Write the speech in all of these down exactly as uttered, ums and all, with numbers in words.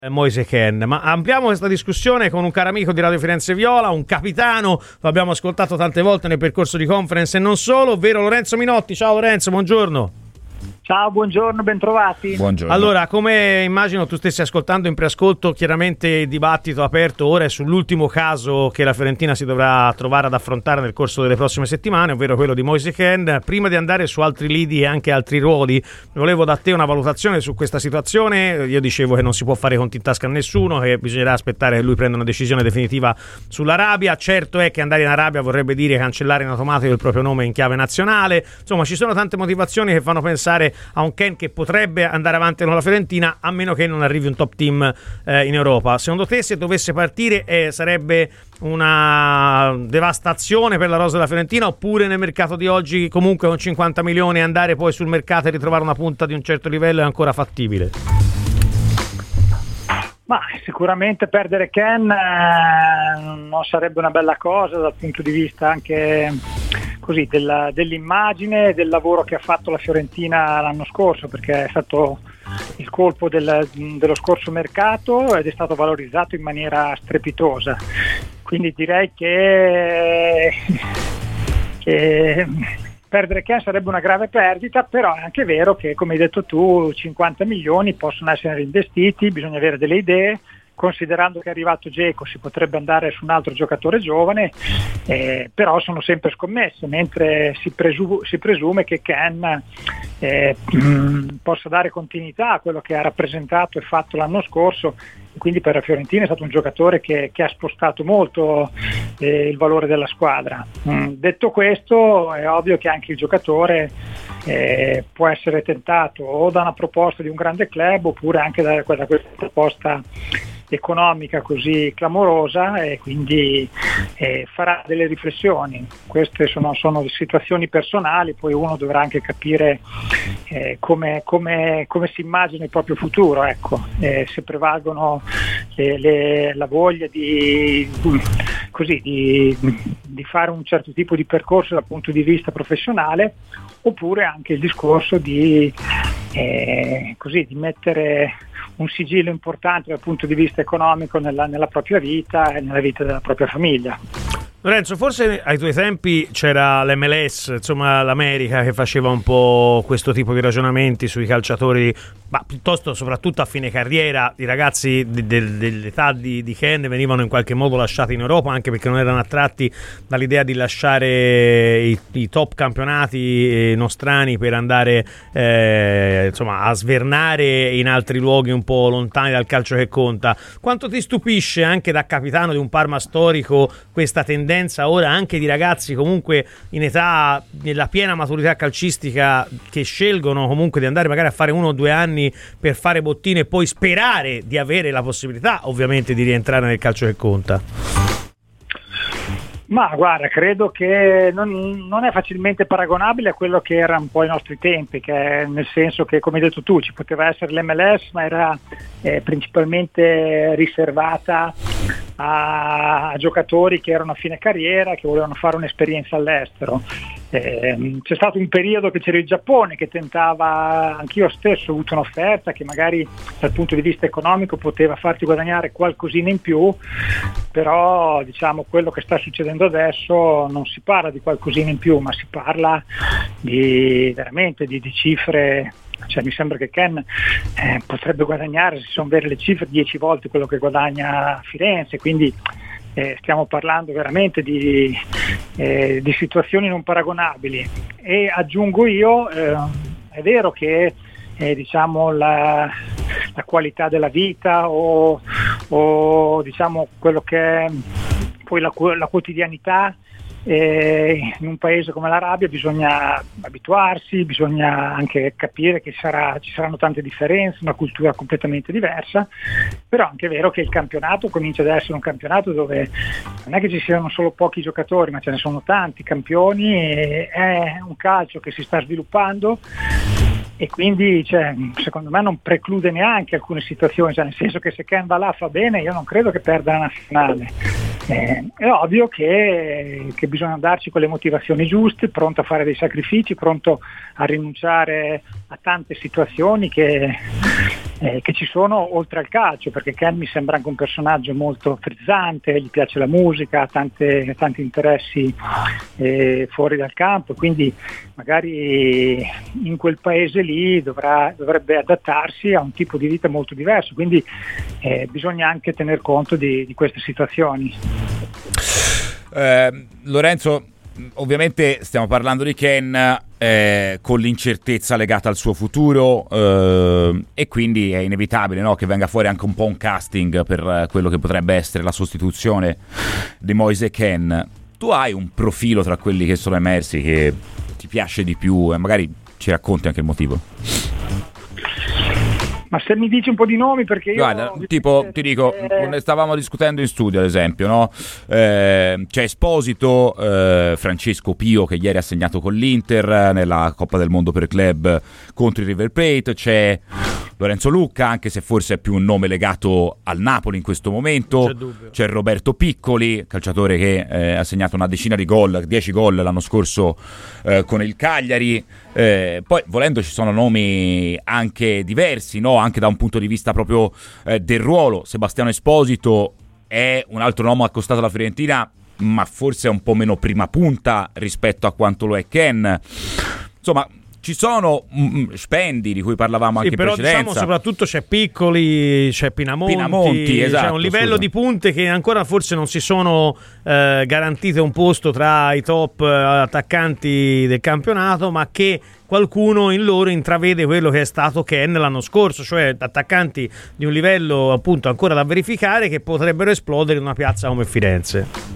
Moise Kean. Ma ampliamo questa discussione con un caro amico di Radio Firenze Viola, un capitano, lo abbiamo ascoltato tante volte nel percorso di Conference e non solo, ovvero Lorenzo Minotti. Ciao Lorenzo, buongiorno. Ciao, buongiorno, bentrovati. Buongiorno. Allora, come immagino tu stessi ascoltando in preascolto, chiaramente il dibattito aperto ora è sull'ultimo caso che la Fiorentina si dovrà trovare ad affrontare nel corso delle prossime settimane, ovvero quello di Moise Kean. Prima di andare su altri lidi e anche altri ruoli, volevo da te una valutazione su questa situazione. Io dicevo che non si può fare conti in tasca a nessuno, che bisognerà aspettare che lui prenda una decisione definitiva sull'Arabia. Certo è che andare in Arabia vorrebbe dire cancellare in automatico il proprio nome in chiave nazionale. Insomma, ci sono tante motivazioni che fanno pensare a un Kean che potrebbe andare avanti con la Fiorentina, a meno che non arrivi un top team eh, in Europa. Secondo te, se dovesse partire, eh, sarebbe una devastazione per la rosa della Fiorentina, oppure nel mercato di oggi comunque con cinquanta milioni andare poi sul mercato e ritrovare una punta di un certo livello è ancora fattibile? Ma sicuramente perdere Kean eh, non sarebbe una bella cosa dal punto di vista anche così della, dell'immagine, del lavoro che ha fatto la Fiorentina l'anno scorso, perché è stato il colpo del, dello scorso mercato ed è stato valorizzato in maniera strepitosa. Quindi direi che, che perdere Kean sarebbe una grave perdita, però è anche vero che, come hai detto tu, cinquanta milioni possono essere reinvestiti, bisogna avere delle idee. Considerando che è arrivato Dzeko si potrebbe andare su un altro giocatore giovane, eh, però sono sempre scommesse, mentre si, presu- si presume che Kean eh, mh, possa dare continuità a quello che ha rappresentato e fatto l'anno scorso, e quindi per la Fiorentina è stato un giocatore che, che ha spostato molto eh, il valore della squadra. Mm, detto questo, è ovvio che anche il giocatore eh, può essere tentato o da una proposta di un grande club oppure anche da, da questa proposta economica così clamorosa, e quindi eh, farà delle riflessioni. Queste sono, sono situazioni personali, poi uno dovrà anche capire eh, come, come, come si immagina il proprio futuro, ecco. Eh, se prevalgono le, le, la voglia di, così, di, di fare un certo tipo di percorso dal punto di vista professionale, oppure anche il discorso di, eh, così, di mettere un sigillo importante dal punto di vista economico nella, nella propria vita e nella vita della propria famiglia. Lorenzo, forse ai tuoi tempi c'era l'M L S, insomma l'America, che faceva un po' questo tipo di ragionamenti sui calciatori, ma piuttosto soprattutto a fine carriera. I ragazzi de- de- dell'età di, di Kean venivano in qualche modo lasciati in Europa, anche perché non erano attratti dall'idea di lasciare i, i top campionati nostrani per andare eh, insomma a svernare in altri luoghi un po' lontani dal calcio che conta. Quanto ti stupisce, anche da capitano di un Parma storico, questa tendenza ora anche di ragazzi comunque in età, nella piena maturità calcistica, che scelgono comunque di andare magari a fare uno o due anni per fare bottine e poi sperare di avere la possibilità ovviamente di rientrare nel calcio che conta? Ma guarda, credo che non, non è facilmente paragonabile a quello che erano un po' i nostri tempi, che nel senso che, come hai detto tu, ci poteva essere l'M L S, ma era eh, principalmente riservata a, a giocatori che erano a fine carriera, che volevano fare un'esperienza all'estero. Eh, c'è stato un periodo che c'era il Giappone che tentava, anch'io stesso ho avuto un'offerta che magari dal punto di vista economico poteva farti guadagnare qualcosina in più, però diciamo quello che sta succedendo adesso non si parla di qualcosina in più, ma si parla di veramente di, di cifre. Cioè, mi sembra che Kean eh, potrebbe guadagnare, se sono vere le cifre, dieci volte quello che guadagna a Firenze, quindi Eh, stiamo parlando veramente di, eh, di situazioni non paragonabili. E aggiungo io, eh, è vero che eh, diciamo la, la qualità della vita o, o diciamo quello che è poi la, la quotidianità eh, in un paese come l'Arabia bisogna abituarsi, bisogna anche capire che sarà, ci saranno tante differenze, una cultura completamente diversa, però anche è vero che il campionato comincia ad essere un campionato dove non è che ci siano solo pochi giocatori, ma ce ne sono tanti campioni, e è un calcio che si sta sviluppando e quindi cioè, secondo me non preclude neanche alcune situazioni, cioè, nel senso che se Kean va là fa bene, io non credo che perda la nazionale. Eh, è ovvio che, che bisogna andarci con le motivazioni giuste, pronto a fare dei sacrifici, pronto a rinunciare a tante situazioni che, eh, che ci sono oltre al calcio, perché Ken mi sembra anche un personaggio molto frizzante, gli piace la musica, ha tante, tanti interessi eh, fuori dal campo, quindi magari in quel paese lì dovrà, dovrebbe adattarsi a un tipo di vita molto diverso, quindi eh, bisogna anche tener conto di, di queste situazioni. Eh, Lorenzo, ovviamente stiamo parlando di Ken eh, con l'incertezza legata al suo futuro eh, e quindi è inevitabile, no, che venga fuori anche un po' un casting per quello che potrebbe essere la sostituzione di Moise Kean. Tu hai un profilo tra quelli che sono emersi che ti piace di più e magari ci racconti anche il motivo? Ma se mi dici un po' di nomi, perché io... Guarda, tipo, ti dico, eh... ne stavamo discutendo in studio, ad esempio, no? Eh, c'è Esposito, eh, Francesco Pio, che ieri ha segnato con l'Inter nella Coppa del Mondo per club contro il River Plate, c'è Lorenzo Lucca, anche se forse è più un nome legato al Napoli in questo momento, c'è, c'è Roberto Piccoli, calciatore che eh, ha segnato una decina di gol, dieci gol l'anno scorso eh, con il Cagliari. Eh, poi volendo ci sono nomi anche diversi, no? Anche da un punto di vista proprio eh, del ruolo. Sebastiano Esposito è un altro nome accostato alla Fiorentina, ma forse è un po' meno prima punta rispetto a quanto lo è Ken. Insomma, ci sono mm, Spendi di cui parlavamo anche sì, però in precedenza. Diciamo soprattutto c'è Piccoli, c'è Pinamonti, Pinamonti, esatto, c'è un livello scusa. di punte che ancora forse non si sono eh, garantite un posto tra i top eh, attaccanti del campionato, ma che qualcuno in loro intravede quello che è stato Ken l'anno scorso, cioè attaccanti di un livello appunto ancora da verificare che potrebbero esplodere in una piazza come Firenze.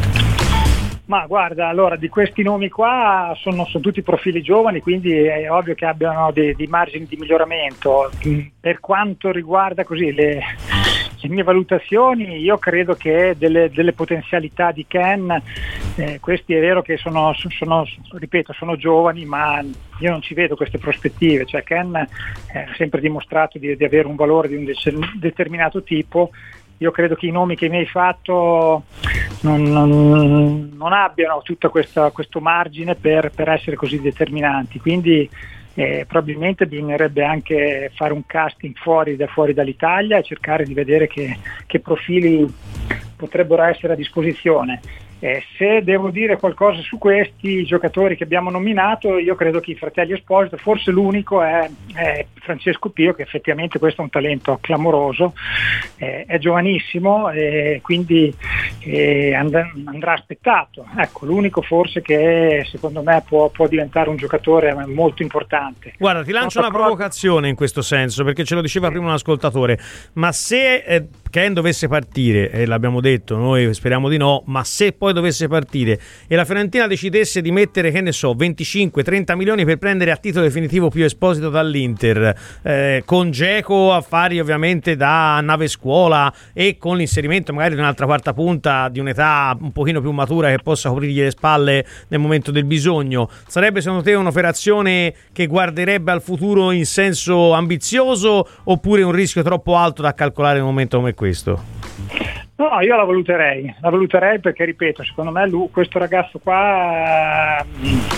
Ma guarda, allora di questi nomi qua sono, sono tutti profili giovani, quindi è ovvio che abbiano dei, dei margini di miglioramento. Per quanto riguarda così le, le mie valutazioni, io credo che delle, delle potenzialità di Ken, eh, questi è vero che sono, sono, ripeto, sono giovani, ma io non ci vedo queste prospettive. Cioè Ken ha sempre dimostrato di, di avere un valore di un determinato tipo. Io credo che i nomi che mi hai fatto non, non, non abbiano tutto questa, questo margine per, per essere così determinanti, quindi eh, probabilmente bisognerebbe anche fare un casting fuori, da, fuori dall'Italia e cercare di vedere che, che profili potrebbero essere a disposizione. Eh, se devo dire qualcosa su questi giocatori che abbiamo nominato, io credo che i fratelli Esposito, forse l'unico è, è Francesco Pio, che effettivamente questo è un talento clamoroso, eh, è giovanissimo e quindi eh, and- andrà aspettato. Ecco, l'unico forse che secondo me può, può diventare un giocatore molto importante. Guarda, ti lancio una provocazione in questo senso, perché ce lo diceva prima un ascoltatore, ma se eh, Ken dovesse partire, e l'abbiamo detto, noi speriamo di no, ma se poi dovesse partire e la Fiorentina decidesse di mettere, che ne so, venticinque trenta milioni per prendere a titolo definitivo Pio Esposito dall'Inter, eh, con Dzeko a fari ovviamente da nave scuola e con l'inserimento magari di un'altra quarta punta di un'età un pochino più matura che possa coprirgli le spalle nel momento del bisogno, sarebbe secondo te un'operazione che guarderebbe al futuro in senso ambizioso oppure un rischio troppo alto da calcolare in un momento come questo? No, io la valuterei, la valuterei perché, ripeto, secondo me lui, questo ragazzo qua eh,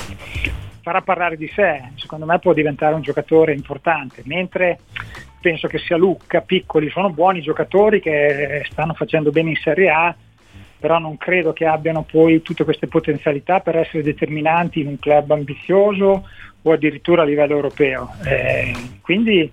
farà parlare di sé, secondo me può diventare un giocatore importante, mentre penso che sia Lucca, Piccoli, sono buoni giocatori che stanno facendo bene in Serie A, però non credo che abbiano poi tutte queste potenzialità per essere determinanti in un club ambizioso o addirittura a livello europeo. Eh, quindi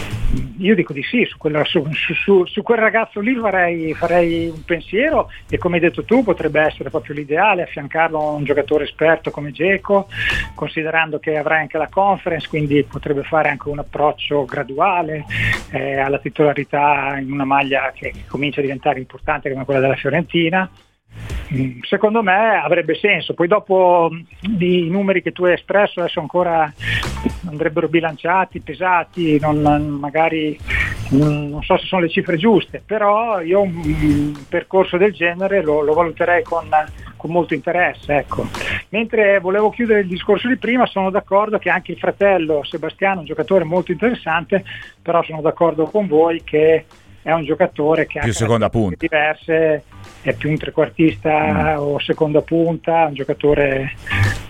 io dico di sì, su, quella, su, su, su quel ragazzo lì farei, farei un pensiero e come hai detto tu potrebbe essere proprio l'ideale, affiancarlo a un giocatore esperto come Dzeko, considerando che avrà anche la Conference, quindi potrebbe fare anche un approccio graduale eh, alla titolarità in una maglia che, che comincia a diventare importante come quella della Fiorentina. Secondo me avrebbe senso, poi dopo i numeri che tu hai espresso adesso ancora andrebbero bilanciati, pesati, non, magari non so se sono le cifre giuste, però io un percorso del genere lo, lo valuterei con, con molto interesse, ecco. Mentre volevo chiudere il discorso di prima, sono d'accordo che anche il fratello Sebastiano è un giocatore molto interessante, però sono d'accordo con voi che è un giocatore che più ha seconda punta diverse, è più un trequartista mm. o seconda punta, un giocatore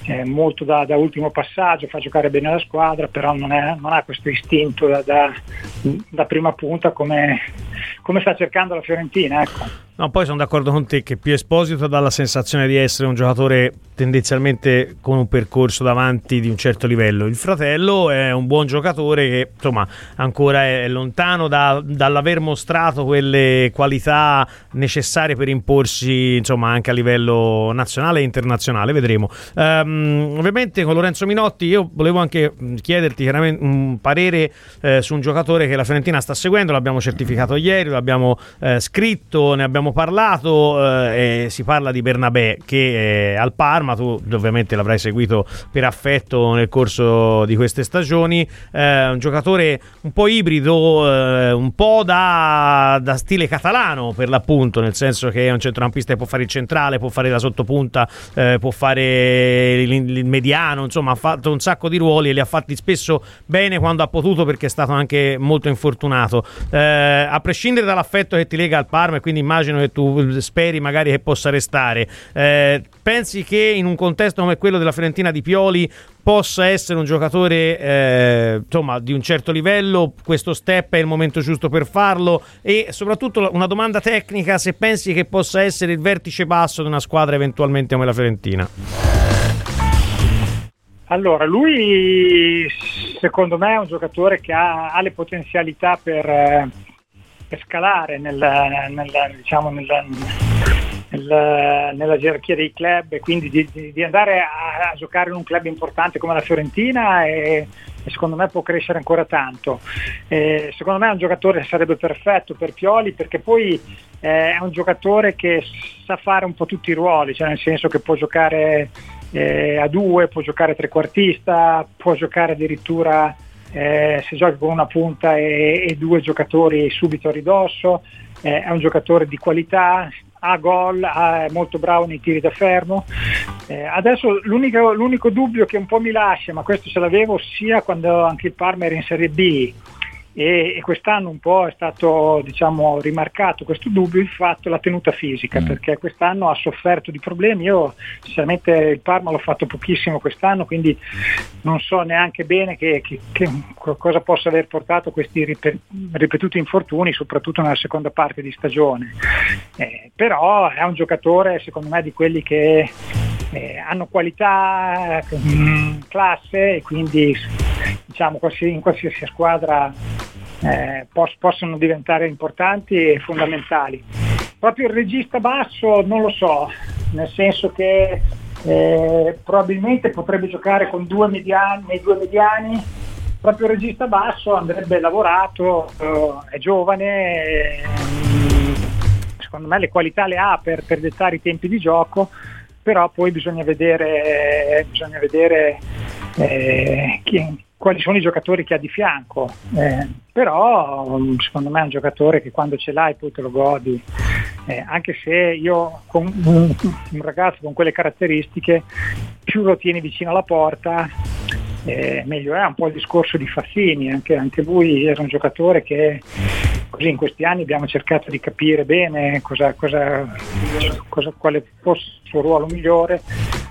eh, molto da, da ultimo passaggio, fa giocare bene la squadra, però non, è, non ha questo istinto da, da, da prima punta come, come sta cercando la Fiorentina, ecco. No, poi sono d'accordo con te che Pio Esposito dà la sensazione di essere un giocatore tendenzialmente con un percorso davanti di un certo livello. Il fratello è un buon giocatore che insomma ancora è lontano da, dall'aver mostrato quelle qualità necessarie per imporsi insomma anche a livello nazionale e internazionale, vedremo. Um, ovviamente con Lorenzo Minotti io volevo anche chiederti chiaramente un parere eh, su un giocatore che la Fiorentina sta seguendo, l'abbiamo certificato ieri, l'abbiamo eh, scritto, ne abbiamo parlato, eh, e si parla di Bernabé che è al Parma. Tu ovviamente l'avrai seguito per affetto nel corso di queste stagioni, eh, un giocatore un po' ibrido, eh, un po' da, da stile catalano per l'appunto, nel senso che è un centrocampista che può fare il centrale, può fare la sottopunta, eh, può fare il, il mediano, insomma ha fatto un sacco di ruoli e li ha fatti spesso bene quando ha potuto, perché è stato anche molto infortunato. Eh, a prescindere dall'affetto che ti lega al Parma, e quindi immagino che tu speri magari che possa restare, eh, pensi che in un contesto come quello della Fiorentina di Pioli possa essere un giocatore eh, insomma di un certo livello? Questo step è il momento giusto per farlo? E soprattutto una domanda tecnica, se pensi che possa essere il vertice basso di una squadra eventualmente come la Fiorentina. Allora, lui secondo me è un giocatore che ha, ha le potenzialità per, eh, per scalare nel, nel, diciamo nel, nel, nella gerarchia dei club, e quindi di, di, di andare a, a giocare in un club importante come la Fiorentina, e, e secondo me può crescere ancora tanto. E secondo me è un giocatore che sarebbe perfetto per Pioli, perché poi eh, è un giocatore che sa fare un po' tutti i ruoli, cioè nel senso che può giocare Eh, a due, può giocare trequartista, può giocare addirittura eh, se giochi con una punta e, e due giocatori subito a ridosso. Eh, è un giocatore di qualità, ha gol, ha, è molto bravo nei tiri da fermo. Eh, adesso l'unico, l'unico dubbio che un po' mi lascia, ma questo ce l'avevo sia quando anche il Parma era in Serie B, e, e quest'anno un po' è stato diciamo rimarcato questo dubbio, il fatto la tenuta fisica, mm. perché quest'anno ha sofferto di problemi. Io sinceramente il Parma l'ho fatto pochissimo quest'anno, quindi non so neanche bene che, che, che cosa possa aver portato questi ripetuti infortuni, soprattutto nella seconda parte di stagione. Eh, però è un giocatore secondo me di quelli che eh, hanno qualità, mh, classe, e quindi diciamo in qualsiasi squadra eh, poss- possono diventare importanti e fondamentali. Proprio il regista basso non lo so, nel senso che eh, probabilmente potrebbe giocare con due mediani, nei due mediani. Proprio il regista basso andrebbe lavorato, eh, è giovane, eh, secondo me le qualità le ha per, per dettare i tempi di gioco, però poi bisogna vedere, bisogna vedere eh, chi, quali sono i giocatori che ha di fianco. Eh, però secondo me è un giocatore che quando ce l'hai poi te lo godi, eh, anche se io con un, un ragazzo con quelle caratteristiche più lo tieni vicino alla porta, eh, meglio è. Un po' il discorso di Fazzini, anche, anche lui era un giocatore che così in questi anni abbiamo cercato di capire bene cosa, cosa, cosa, quale fosse il suo ruolo migliore,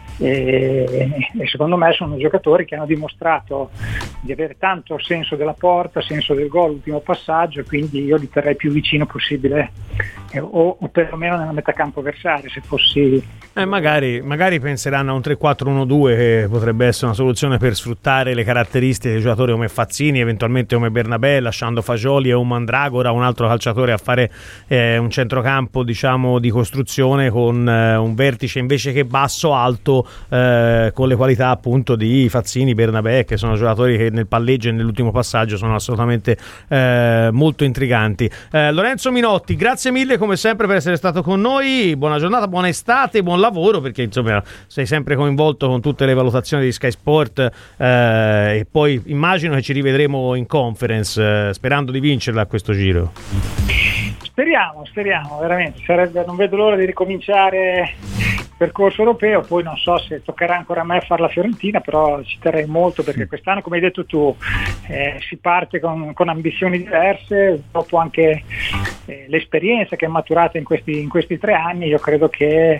e, e secondo me sono giocatori che hanno dimostrato di avere tanto senso della porta, senso del gol, ultimo passaggio, e quindi io li terrei più vicino possibile, eh, o, o perlomeno nella metà campo avversaria, se fossi eh, magari, magari penseranno a un tre quattro uno due, che potrebbe essere una soluzione per sfruttare le caratteristiche di giocatori come Fazzini, eventualmente come Bernabé, lasciando Fagioli e un Mandragora, un altro calciatore, a fare eh, un centrocampo diciamo di costruzione con eh, un vertice invece che basso alto, eh, con le qualità appunto di Fazzini, Bernabé, che sono giocatori che nel palleggio e nell'ultimo passaggio sono assolutamente eh, molto intriganti. eh, Lorenzo Minotti, grazie mille come sempre per essere stato con noi, buona giornata, buona estate, buon lavoro, perché insomma sei sempre coinvolto con tutte le valutazioni di Sky Sport, eh, e poi immagino che ci rivedremo in conference, eh, sperando di vincerla a questo giro. Speriamo, speriamo, veramente, sarebbe, non vedo l'ora di ricominciare il percorso europeo. Poi non so se toccherà ancora a me fare la Fiorentina, però ci terrei molto, perché quest'anno, come hai detto tu, eh, si parte con, con ambizioni diverse, dopo anche eh, l'esperienza che è maturata in questi, in questi tre anni. Io credo che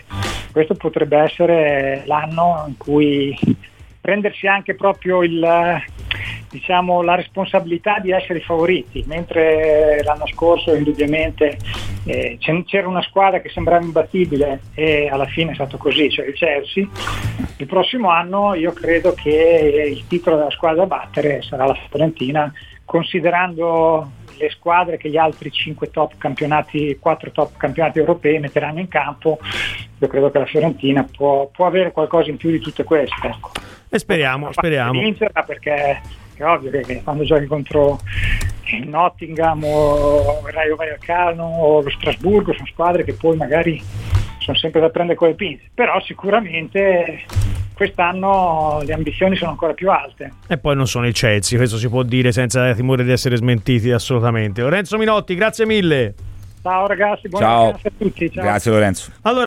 questo potrebbe essere l'anno in cui prendersi anche proprio il, diciamo, la responsabilità di essere i favoriti, mentre l'anno scorso indubbiamente eh, c'era una squadra che sembrava imbattibile e alla fine è stato così, cioè il Chelsea. Il prossimo anno io credo che il titolo della squadra da battere sarà la Fiorentina, considerando le squadre che gli altri cinque top campionati, quattro top campionati europei metteranno in campo. Io credo che la Fiorentina può, può avere qualcosa in più di tutte queste. Ecco. E speriamo, speriamo. Vincerla, perché è ovvio che quando giochi contro il Nottingham o il Rayo Vallecano o lo Strasburgo sono squadre che poi magari sono sempre da prendere con le pinze, però sicuramente quest'anno le ambizioni sono ancora più alte. E poi non sono il Chelsea, questo si può dire senza timore di essere smentiti assolutamente. Lorenzo Minotti, grazie mille. Ciao ragazzi, buona Ciao. giornata a tutti. Ciao. Grazie Lorenzo. Allora,